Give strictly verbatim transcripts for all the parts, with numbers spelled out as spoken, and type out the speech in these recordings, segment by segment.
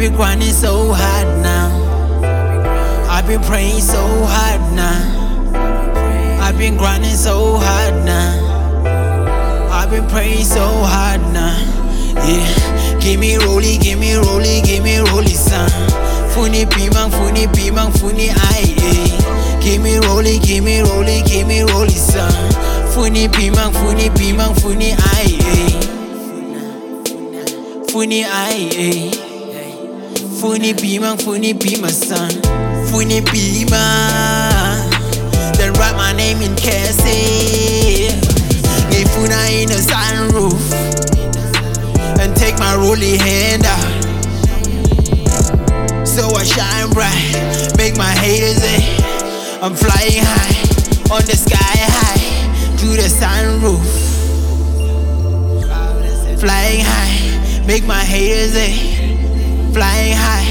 been grinding so hard now. I've been praying so hard now. I've been grinding so hard now. I've been praying so hard now. Yeah, give me rolly, give me rolly, give me rolly, son. Funi pimang, funi pimang, funi aye. Give me rolly, give me rolly, give me rolly, son. Funi pimang, funi pimang, funi aye. Funi aye. Funi pimang, funi pimang, son. Funi pimang. Then write my name in Cassie. Leave Funa in the sunroof and take my rolly hand out. So I shine bright, make my haters eh. I'm flying high, on the sky high, through the sunroof. Flying high, make my haters eh. Flying high,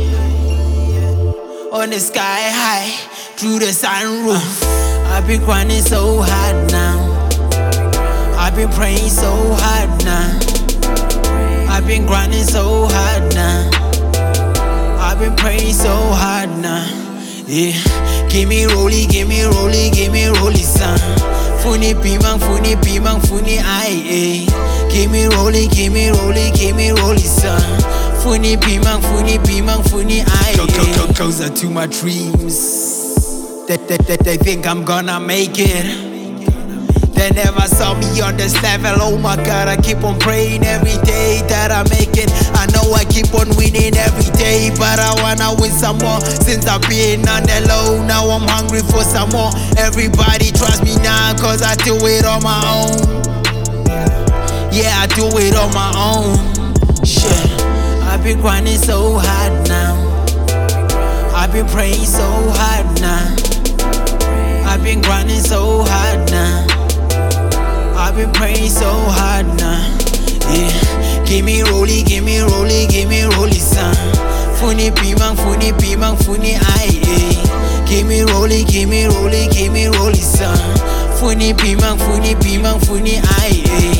on the sky high, through the sunroof. I've been grinding so hard now. I've been praying so hard now. I've been grinding so hard now. I've been praying so hard now. Yeah, give me rolly, give me rolly, give me rolly, son. Funi pimang, funi pimang, funi aye. Give me rolly, give me rolly, give me rolly, son. Funi pimang, funi pimang, funi aye. Closer to my dreams. They, they, they, they think I'm gonna make it. They never saw me on this level. Oh my God, I keep on praying every day that I make it. I know I keep on winning every day, but I wanna win some more. Since I've been on the low, now I'm hungry for some more. Everybody trust me now, cause I do it on my own. Yeah, I do it on my own. Shit, I've been grinding so hard now. I've been praying so hard now. I've been grinding so hard now. I've been praying so hard now. Yeah, give me rolly, give me rolly, give me rolly, son. Funi pimang, funi pimang, funi aye. Give me rolly, give me rolly, give me rolly, son. Funi pimang, funi pimang, funi aye.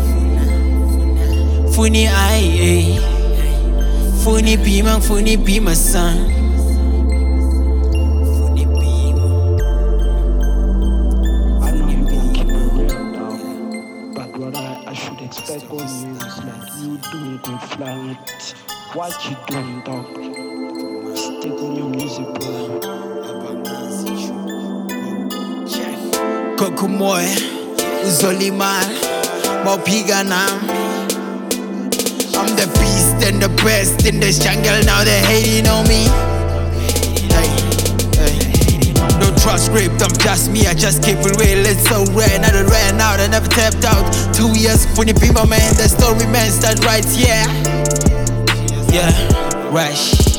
Funi aye. Funi pimang, funi pimang, son. Expect on you, like you doing good flight. What you doing, dog? Stick on your music, bro. Kokumoy, Uzoliman, Mopigana. I'm the beast and the best in this jungle. Now they're hating on me. No trust script, I'm just me, I just keep it real. It's so rare, now I ran out, I never tapped out. Two years, when you be my man, the story man start right, yeah. Yeah, rush.